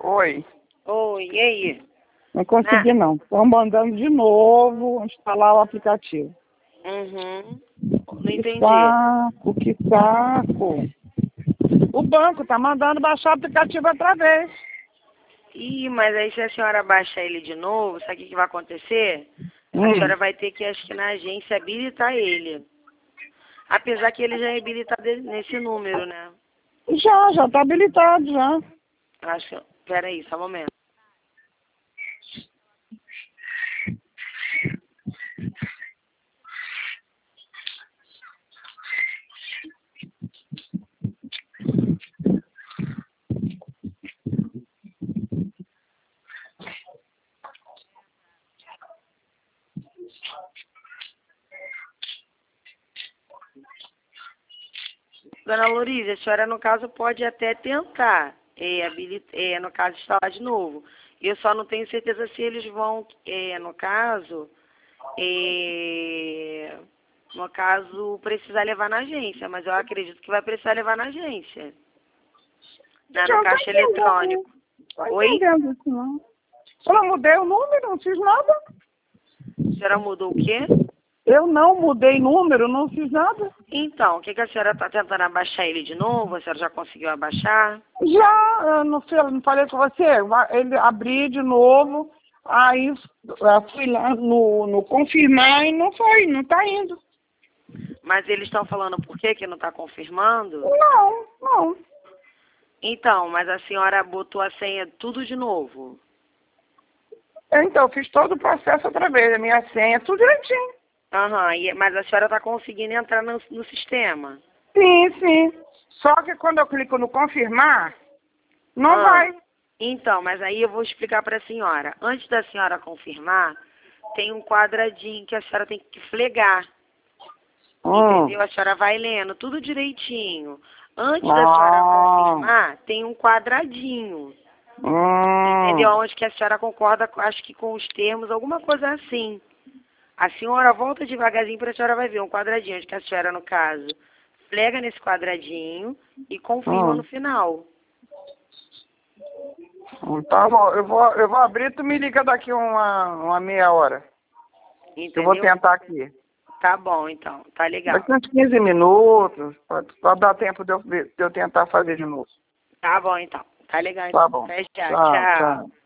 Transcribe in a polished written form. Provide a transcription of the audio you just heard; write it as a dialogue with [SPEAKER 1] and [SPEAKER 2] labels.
[SPEAKER 1] Oi.
[SPEAKER 2] Oi, e aí?
[SPEAKER 1] Não consegui não. Estão mandando de novo instalar o aplicativo.
[SPEAKER 2] Não
[SPEAKER 1] Que
[SPEAKER 2] entendi.
[SPEAKER 1] saco, que saco. O banco tá mandando baixar o aplicativo outra vez.
[SPEAKER 2] Ih, mas aí se a senhora baixar ele de novo, sabe o que vai acontecer? A senhora vai ter que, acho que na agência, habilitar ele. Apesar que ele já é habilitado nesse número, né?
[SPEAKER 1] Já tá habilitado já.
[SPEAKER 2] Acho que... Peraí, só um momento. Dona Lourize, a senhora, no caso, pode até tentar, no caso, instalar de novo. Eu só não tenho certeza se eles vão, no caso, precisar levar na agência, mas eu acredito que vai precisar levar na agência. No caixa eletrônico.
[SPEAKER 1] Tô
[SPEAKER 2] Oi?
[SPEAKER 1] entendendo isso não. Eu não mudei o número, não fiz nada.
[SPEAKER 2] A senhora mudou o quê?
[SPEAKER 1] Eu não mudei número, não fiz nada.
[SPEAKER 2] Então, o que a senhora está tentando abaixar ele de novo? A senhora já conseguiu abaixar?
[SPEAKER 1] Já, eu não falei com você? Ele abri de novo, aí fui lá no confirmar e não foi, não tá indo.
[SPEAKER 2] Mas eles estão falando por que não está confirmando?
[SPEAKER 1] Não.
[SPEAKER 2] Então, mas a senhora botou a senha tudo de novo?
[SPEAKER 1] Então, fiz todo o processo outra vez, a minha senha, tudo direitinho.
[SPEAKER 2] Mas a senhora está conseguindo entrar no sistema?
[SPEAKER 1] Sim. Só que quando eu clico no confirmar, não vai.
[SPEAKER 2] Então, mas aí eu vou explicar para a senhora. Antes da senhora confirmar, tem um quadradinho que a senhora tem que flegar. Entendeu? A senhora vai lendo tudo direitinho. Antes da senhora confirmar, tem um quadradinho. Entendeu? Onde que a senhora concorda, acho que com os termos, alguma coisa assim. A senhora volta devagarzinho para a senhora vai ver um quadradinho, onde que a senhora, no caso, flega nesse quadradinho e confirma no final.
[SPEAKER 1] Tá bom, eu vou abrir, tu me liga daqui uma meia hora.
[SPEAKER 2] Entendeu?
[SPEAKER 1] Eu vou tentar aqui.
[SPEAKER 2] Tá bom, então. Tá legal.
[SPEAKER 1] Daqui uns 15 minutos, pra dar tempo de eu tentar fazer de novo.
[SPEAKER 2] Tá bom, então. Tá legal,
[SPEAKER 1] Tá
[SPEAKER 2] então.
[SPEAKER 1] bom.
[SPEAKER 2] Até já.
[SPEAKER 1] Tchau.
[SPEAKER 2] Tchau.